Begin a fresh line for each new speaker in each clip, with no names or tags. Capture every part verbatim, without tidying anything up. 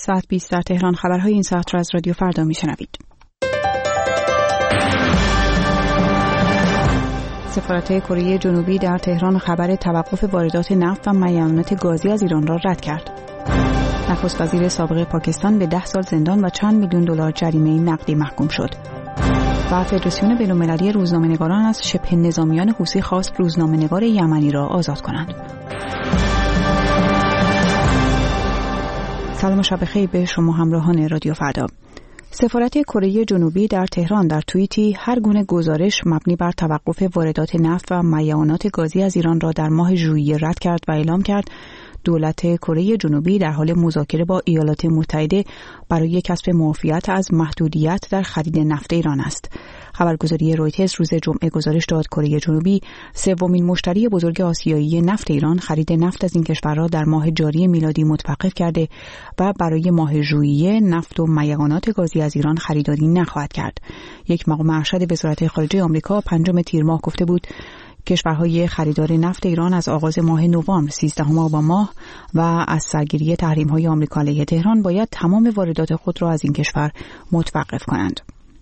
ساعت بیست در تهران. خبرهای این ساعت را از رادیو فردا میشنوید. سفارت کره جنوبی در تهران خبر توقف واردات نفت و معدنیات گازی از ایران را رد کرد. نخست وزیر سابق پاکستان به ده سال زندان و چند میلیون دلار جریمه نقدی محکوم شد. و فدراسیون بین‌المللی روزنامه‌نگاران از شبه نظامیان حوثی خواست روزنامه‌نگار یمنی را آزاد کنند. سلام و شب بخیر به شما همراهان رادیو فردا. سفارت کره جنوبی در تهران در توییتی هر گونه گزارش مبنی بر توقف واردات نفت و معدنیات گازی از ایران را در ماه ژوئیه رد کرد و اعلام کرد دولت کره جنوبی در حال مذاکره با ایالات متحده برای کسب معافیت از محدودیت در خرید نفت ایران است. خبرگزاری رویترز روز جمعه گزارش داد کره جنوبی سومین مشتری بزرگ آسیایی نفت ایران خرید نفت از این کشور را در ماه جاری میلادی متوقف کرده و برای ماه ژوئیه نفت و معدنیات گازی از ایران خریداری نخواهد کرد. یک مقام ارشد وزارت خارجه آمریکا پنجم تیر ماه گفته بود کشورهای خریدار نفت ایران از آغاز ماه نوامبر سیزدهم آبان ماه و از سرگیری تحریم‌های آمریکا علیه تهران باید تمام واردات خود را از این کشور متوقف کنند.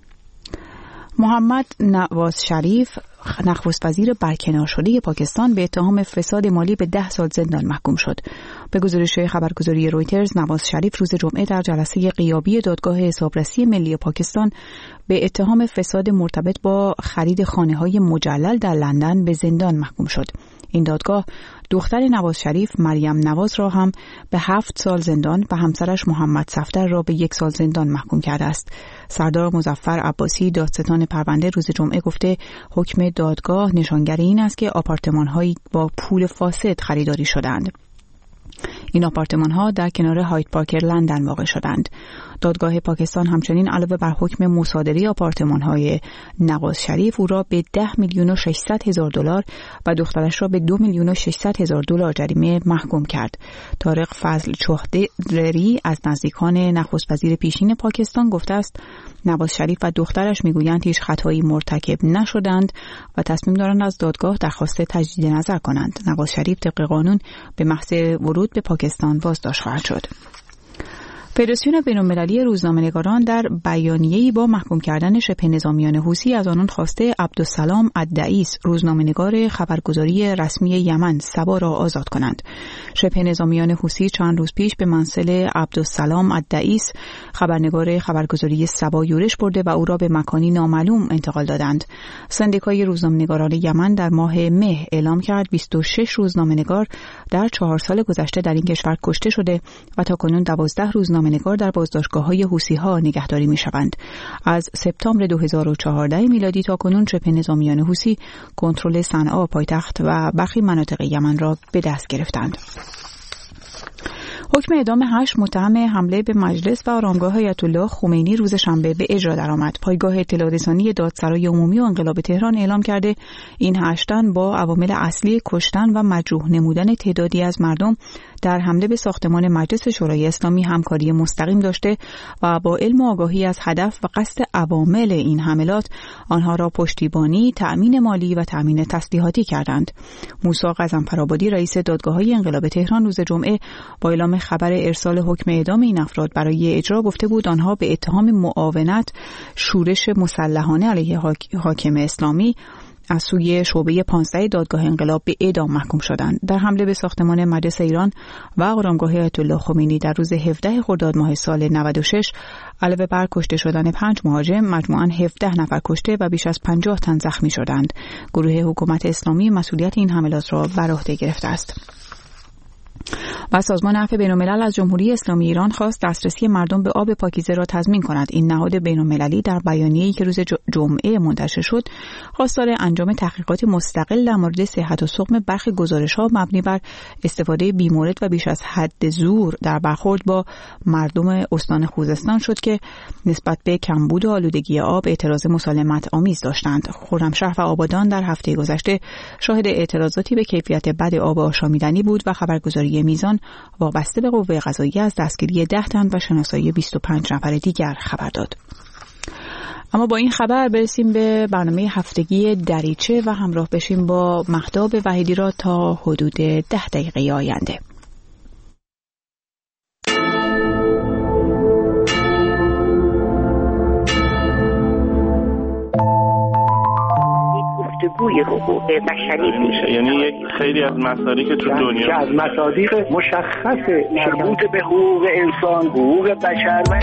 محمد نواز شریف نخست وزیر برکنار شده پاکستان به اتهام فساد مالی به ده سال زندان محکوم شد. به گزارش خبرگزاری رویترز نواز شریف روز جمعه در جلسه غیابی دادگاه حسابرسی ملی پاکستان به اتهام فساد مرتبط با خرید خانه‌های مجلل در لندن به زندان محکوم شد. این دادگاه دختر نواز شریف مریم نواز را هم به هفت سال زندان و همسرش محمد صفدر را به یک سال زندان محکوم کرده است. سردار مظفر عباسی دادستان پرونده روز جمعه گفته حکم دادگاه نشانگر این است که آپارتمان‌هایی با پول فاسد خریداری شدند. این آپارتمان‌ها در کنار هاید پارک لندن واقع شدند. دادگاه پاکستان همچنین علاوه بر حکم مصادره آپارتمان‌های نواز شریف او را به ده میلیون و ششصد هزار دلار و دخترش را به دو میلیون و ششصد هزار دلار جریمه محکوم کرد. طارق فضل چوهدری از نزدیکان نخست وزیر پیشین پاکستان گفته است نواز شریف و دخترش میگویند هیچ خطایی مرتکب نشدند و تصمیم دارند از دادگاه درخواست تجدید نظر کنند. نواز شریف طبق قانون به محض ورود به پاکستان بازداشت خواهد شد. فدراسیون بین‌المللی روزنامه‌نگاران در بیانیه‌ای با محکوم کردن شبه نظامیان حوثی از آنان خواسته عبدالسلام الدعیس روزنامه‌نگار خبرگزاری رسمی یمن سبا را آزاد کنند. شبه نظامیان حوثی چند روز پیش به منزل عبدالسلام الدعیس خبرنگار خبرگزاری سبا یورش برده و او را به مکانی نامعلوم انتقال دادند. سندیکای روزنامه‌نگاران یمن در ماه مه اعلام کرد بیست و شش روزنامه‌نگار در چهار سال گذشته در این کشور کشته شده و تاکنون دوازده روزنامه نگار در بازداشتگاه‌های حوثی‌ها نگهداری می‌شوند. از سپتامبر دو هزار و چهارده میلادی تا کنون شبه نظامیان حوثی کنترل صنعا پایتخت و برخی مناطق یمن را به دست گرفتند. حکم اعدام هشت متهم حمله به مجلس و آرامگاه آیت الله خمینی روز شنبه به اجرا درآمد. پایگاه اطلاع رسانی دادسرای عمومی و انقلاب تهران اعلام کرده این هشت تن با عوامل اصلی کشتن و مجروح نمودن تعدادی از مردم در حمله به ساختمان مجلس شورای اسلامی همکاری مستقیم داشته و با علم و آگاهی از هدف و قصد عوامل این حملات آنها را پشتیبانی، تأمین مالی و تأمین تسلیحاتی کردند. موسی غضنفرآبادی رئیس دادگاه‌های انقلاب تهران روز جمعه با اعلام خبر ارسال حکم اعدام این افراد برای اجرا گفته بود آنها به اتهام معاونت شورش مسلحانه علیه حاکم اسلامی از سوی شعبه پانزده دادگاه انقلاب به اعدام محکوم شدند. در حمله به ساختمان مجلس ایران و آرامگاه آیت الله خمینی در روز هفدهم خرداد ماه سال نود و شش علاوه بر کشته شدن پنج مهاجم مجموعاً هفده نفر کشته و بیش از پنجاه تن زخمی شدند. گروه حکومت اسلامی مسئولیت این حملات را بر عهده گرفته است. و سازمان عفو بین‌الملل از جمهوری اسلامی ایران خواست دسترسی مردم به آب پاکیزه را تضمین کند. این نهاد بین‌المللی در بیانیه‌ای که روز جمعه منتشر شد خواستار انجام تحقیقات مستقل در مورد صحت و سقم برخی گزارش‌ها مبنی بر استفاده بیمورد و بیش از حد زور در برخورد با مردم استان خوزستان شد که نسبت به کمبود و آلودگی آب اعتراض مسالمت آمیز داشتند. خرمشهر و آبادان در هفته گذشته شاهد اعتراضاتی به کیفیت بد آب آشامیدنی بود و خبرگزاری میزان وابسته به قوه قضاییه از دستگیری ده تن و شناسایی بیست و پنج نفر دیگر خبر داد. اما با این خبر برسیم به برنامه هفتگی دریچه و همراه بشیم با مهتاب وحیدی را تا حدود ده دقیقه آینده.
بهبوی حقوق بشری میشه.
یعنی یک خیلی از مسائلی که تو دنیا
که از مصادیق مشخص مربوط به حقوق انسان، حقوق بشر و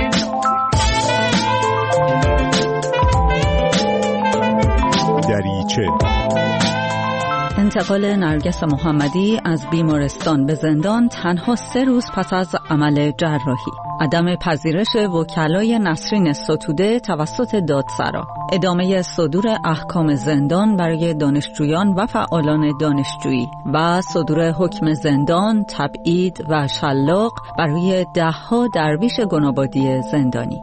دریچه.
انتقال نرگس محمدی از بیمارستان به زندان تنها سه روز پس از عمل جراحی. عدم پذیرش وکلای نسرین ستوده توسط دادسرا. ادامه صدور احکام زندان برای دانشجویان و فعالان دانشجویی و صدور حکم زندان، تبعید و شلاق برای ده‌ها درویش گنابادی زندانی.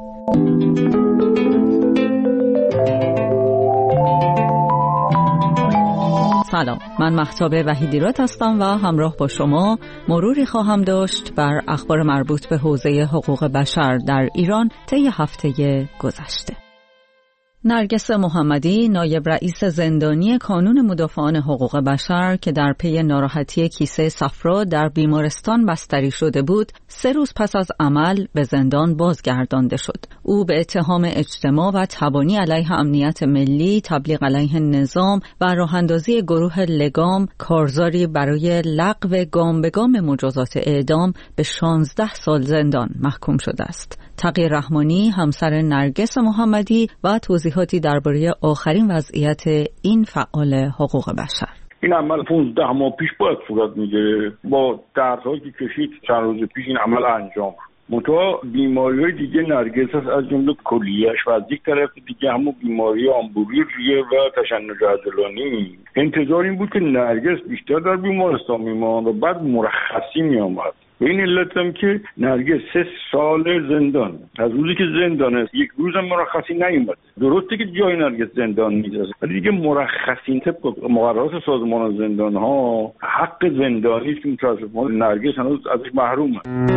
سلام، من مهتاب وحیدیراد هستم و همراه با شما مروری خواهم داشت بر اخبار مربوط به حوزه حقوق بشر در ایران طی هفته گذشته. نرگس محمدی، نایب رئیس زندانی کانون مدافعان حقوق بشر که در پی ناراحتی کیسه صفرا در بیمارستان بستری شده بود، سه روز پس از عمل به زندان بازگردانده شد. او به اتهام اجتماع و تبانی علیه امنیت ملی، تبلیغ علیه نظام و راه‌اندازی گروه لگام کارزاری برای لغو گام به گام مجازات اعدام به شانزده سال زندان محکوم شده است. تقی رحمانی، همسر نرگس محمدی، و توضیحاتی درباره آخرین وضعیت این فعال حقوق بشر.
این عمل پانزده ماه پیش باید صورت میگیره. با دردهایی که کشید چند روز پیش این عمل انجام. منتها بیماری‌های دیگه نرگس هست، از جمله کلیه‌اش، و از یک طرف دیگه همون بیماری آمبولیریه و تشنج عضلانی. انتظار این بود که نرگس بیشتر در بیمارستان میماند و بعد مرخصی میامد. به این علت هم که نرگس سه سال زندان، از روزی که زندان است یک روز هم مرخصی نیومد. درسته که جای نرگس زندان نیست، ولی دیگه مرخصی طبق مقررات سازمان زندان ها حق زندانی است که متاسفانه نرگس هنوز ازش محرومه.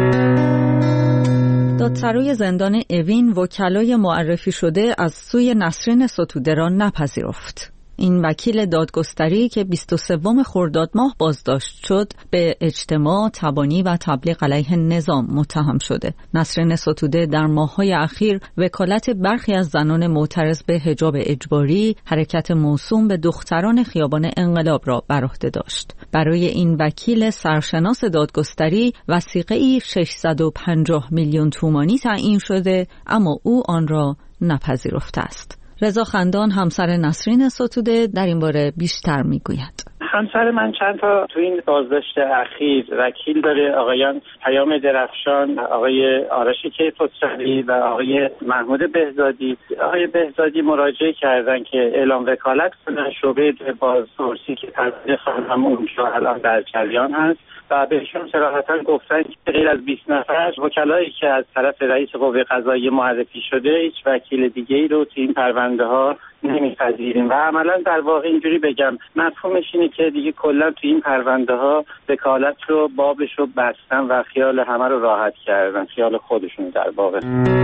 دادسرای زندان اوین وکلای معرفی شده از سوی نسرین ستوده را نپذیرفت. این وکیل دادگستری که بیست و سوم خرداد ماه بازداشت شد به اجتماع، تبانی و تبلیغ علیه نظام متهم شده. نسرین ستوده در ماه‌های اخیر وکالت برخی از زنان معترض به حجاب اجباری، حرکت موسوم به دختران خیابان انقلاب را بر عهده داشت. برای این وکیل سرشناس دادگستری وثیقه‌ای ششصد و پنجاه میلیون تومانی تعیین شده، اما او آن را نپذیرفته است. رضا خندان، همسر نسرین ستوده، در این باره بیشتر میگوید.
همسر من چند تا تو این بازداشت اخیر وکیل داره، آقایان پیام درفشان، آقای آرش کیخسروی و آقای محمود بهزادی. آقای بهزادی مراجعه کردن که اعلام وکالت کنن شعبه بازپرسی که پرونده خانم اونجا الان در جریان هست و بهشون صراحتاً گفتن که غیر از بیست نفر وکلایی که از طرف رئیس قوه قضاییه معرفی شده هیچ وکیل دیگه‌ای رو تو این پرونده ها نمیپذیریم و عملاً در واقع اینجوری بگم مفهومش اینه که دیگه کلا تو این پرونده ها وکالت رو بابش رو بستن و خیال همه رو راحت کردن، خیال خودشون در واقع.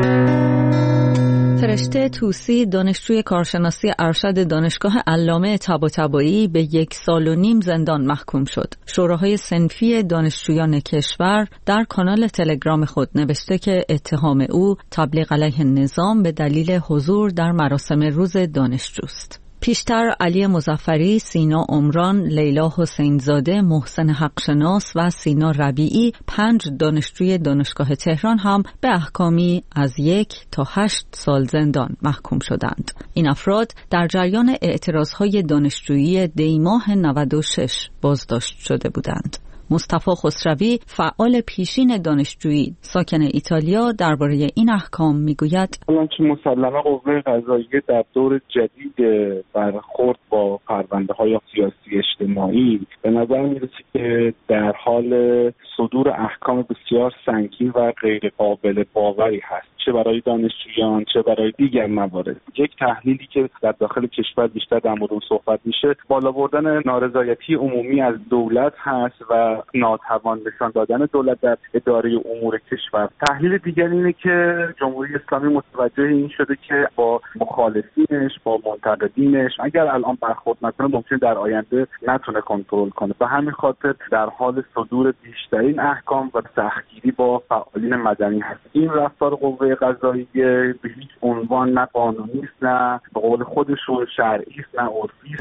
فرشته طوسی، دانشجوی کارشناسی ارشد دانشگاه علامه طباطبایی، به یک سال و نیم زندان محکوم شد. شوراهای صنفی دانشجویان کشور در کانال تلگرام خود نوشته که اتهام او تبلیغ علیه نظام به دلیل حضور در مراسم روز دانشجوست. پیشتر علی مظفری، سینا عمران، لیلا حسینزاده، محسن حقشناس و سینا ربیعی، پنج دانشجوی دانشگاه تهران هم به احکامی از یک تا هشت سال زندان محکوم شدند. این افراد در جریان اعتراضهای دانشجویی دی ماه نود و شش بازداشت شده بودند. مصطفی خسروی، فعال پیشین دانشجویی ساکن ایتالیا، درباره این احکام میگوید:
الان که مسلماً قوه قضاییه در دور جدید برخورد با پرونده‌های سیاسی اجتماعی به نظر میرسه که در حال صدور احکام بسیار سنگین و غیر قابل باوری هست، چه برای دانشجویان چه برای دیگر موارد. یک تحلیلی که در داخل کشور بیشتر در مورد اون صحبت میشه، بالا بردن نارضایتی عمومی از دولت هست و ناتوان نشان دادن دولت در اداره امور کشور. تحلیل دیگر اینه که جمهوری اسلامی متوجه این شده که با مخالفینش، با منتقدینش اگر الان برخورد نکنه ممکن در آینده نتونه کنترل کنه. به همین خاطر در حال صدور بیشترین احکام و سختگیری با فعالین مدنی هست. این رفتار قوه قوه قضاییه به هیچ عنوان نه قانونی است، نه به قول خودشون شرعی است، نه عرفی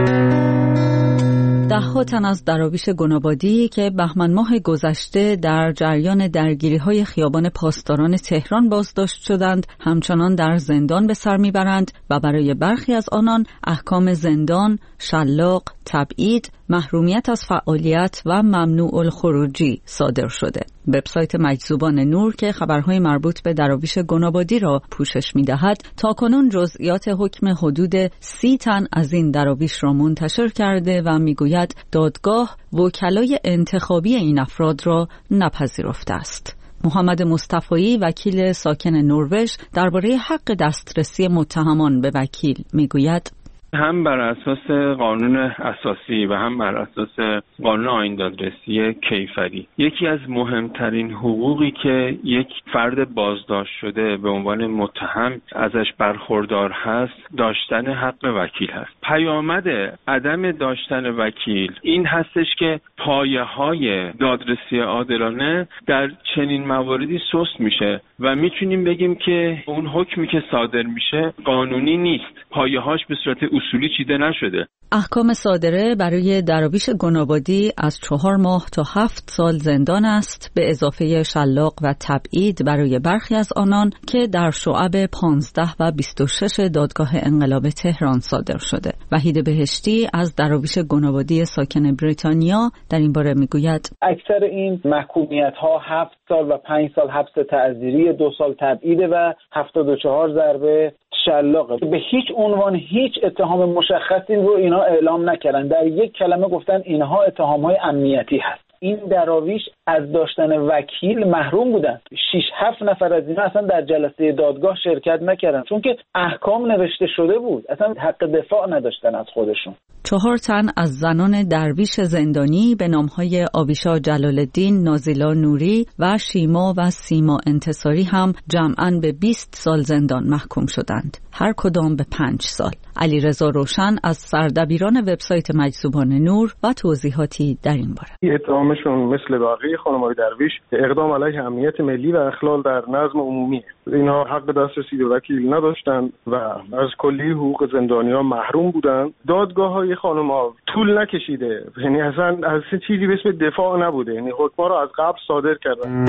است.
ده‌ها تن از دراویش گنابادی که بهمن ماه گذشته در جریان درگیری‌های خیابان پاسداران تهران بازداشت شدند، همچنان در زندان به سر میبرند و برای برخی از آنان احکام زندان، شلاق، تبعید، محرومیت از فعالیت و ممنوع الخروجی صادر شده. وبسایت مجذوبان نور که خبرهای مربوط به دراویش گنابادی را پوشش می‌دهد، تاکنون جزئیات حکم حدود سی تن از این دراویش را منتشر کرده و میگوید دادگاه وکلای انتخابی این افراد را نپذیرفته است. محمد مصطفی، وکیل ساکن نروژ، درباره حق دسترسی متهمان به وکیل میگوید:
هم بر اساس قانون اساسی و هم بر اساس قانون آیین دادرسی کیفری، یکی از مهمترین حقوقی که یک فرد بازداشت شده به عنوان متهم ازش برخوردار هست داشتن حق وکیل هست. پیامد عدم داشتن وکیل این هستش که پایه‌های دادرسی عادلانه در چنین مواردی سست میشه و میتونیم بگیم که اون حکمی که صادر میشه قانونی نیست، پایه‌هاش به صورت اصولی چیده نشده.
احکام صادره برای دراویش گنابادی از چهار ماه تا هفت سال زندان است، به اضافه شلاق و تبعید برای برخی از آنان که در شعب پانزده و بیست و شش دادگاه انقلاب تهران صادر شده. وحید بهشتی از دراویش گنابادی ساکن بریتانیا در این باره میگوید:
اکثر این محکومیت ها هفت سال و پنج سال حبس تعزیری، دو سال تبعیده و هفتاد و چهار ضربه شلاقه. به هیچ عنوان هیچ اتهام مشخصی رو اینا اعلام نکردن، در یک کلمه گفتن اینها اتهام‌های امنیتی هست. این دراویش از داشتن وکیل محروم بودن. شش هفت نفر از اینا اصلا در جلسه دادگاه شرکت نکردن چون که احکام نوشته شده بود، اصلا حق دفاع نداشتن از خودشون.
چهار تن از زنان درویش زندانی به نامهای آویشا جلال‌الدین، نازیلا نوری و شیما و سیما انتصاری هم جمعاً به بیست سال زندان محکوم شدند، هر کدام به پنج سال. علیرضا روشن از سردبیران وبسایت مجذوبان نور و توضیحاتی در این باره.
اتهامشون مثل بقیه خانم‌های درویش اقدام علیه امنیت ملی و اخلال در نظم عمومی. اینها حق دسترسی به وکیل نداشتند و از کلی حقوق زندانیان محروم بودند. دادگاه‌های خانم‌ها طول نکشیده، یعنی اصلا از چیزی به اسم دفاع نبوده، یعنی حکم‌ها را از قبل صادر کردند.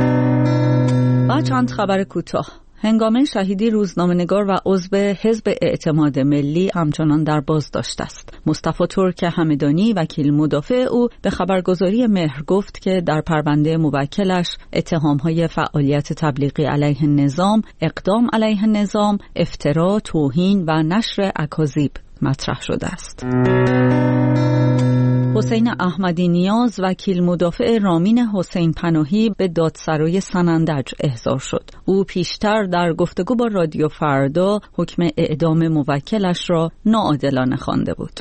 و چند خبر کوتاه. هنگامه شهیدی روزنامه‌نگار و عضو حزب اعتماد ملی همچنان در بازداشت است. مصطفی ترک همدانی، وکیل مدافع او، به خبرگزاری مهر گفت که در پرونده موکلش اتهام‌های فعالیت تبلیغی علیه نظام، اقدام علیه نظام، افترا، توهین و نشر اکاذیب مطرح شده است. حسین احمدی نیاز، وکیل مدافع رامین حسین پناهی، به دادسرای سنندج احضار شد. او پیشتر در گفتگو با رادیو فردا حکم اعدام موکلش را ناعادلانه خوانده بود.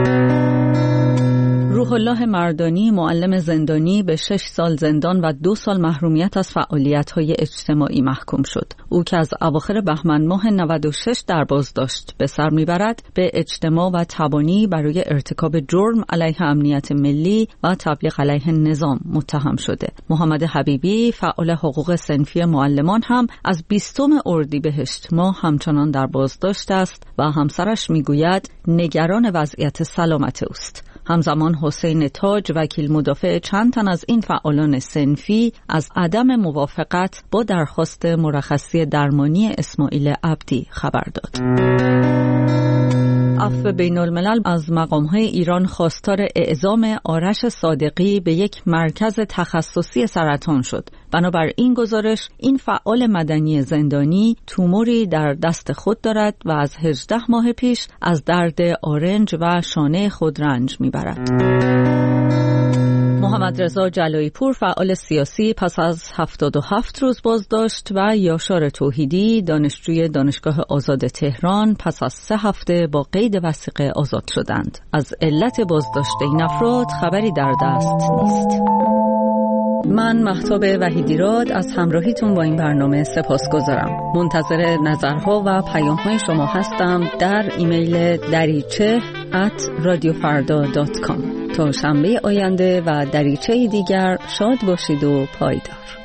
روح الله مردانی، معلم زندانی، به شش سال زندان و دو سال محرومیت از فعالیت‌های اجتماعی محکوم شد. او که از اواخر بهمن ماه نود و شش در بازداشت به سر میبرد، به اجتماع و تبانی برای ارتکاب جرم علیه امنیت ملی و تبلیغ علیه نظام متهم شده. محمد حبیبی، فعال حقوق صنفی معلمان، هم از بیستم اردیبهشت ماه همچنان در بازداشت است و همسرش میگوید نگران وضعیت سلامت اوست. همزمان حسین تاج، وکیل مدافع چند تن از این فعالان صنفی، از عدم موافقت با درخواست مرخصی درمانی اسماعیل عبدی خبر داد. عفو بین الملل از مقام‌های ایران خواستار اعزام آرش صادقی به یک مرکز تخصصی سرطان شد. بنابر این گزارش، این فعال مدنی زندانی توموری در دست خود دارد و از هجده ماه پیش از درد آرنج و شانه خود رنج میبرد. محمد رضا جلایی پور، فعال سیاسی، پس از هفتاد و هفت روز بازداشت و یاشار توحیدی، دانشجوی دانشگاه آزاد تهران، پس از سه هفته با قید وثیقه آزاد شدند. از علت بازداشت این افراد خبری در دست نیست. من مهتاب وحیدیراد از همراهیتون با این برنامه سپاسگزارم. منتظر نظرها و پیام‌های شما هستم در ایمیل دریچه ات رادیو فردا دات کام. تا شنبه آینده و دریچه دیگر شاد باشید و پایدار.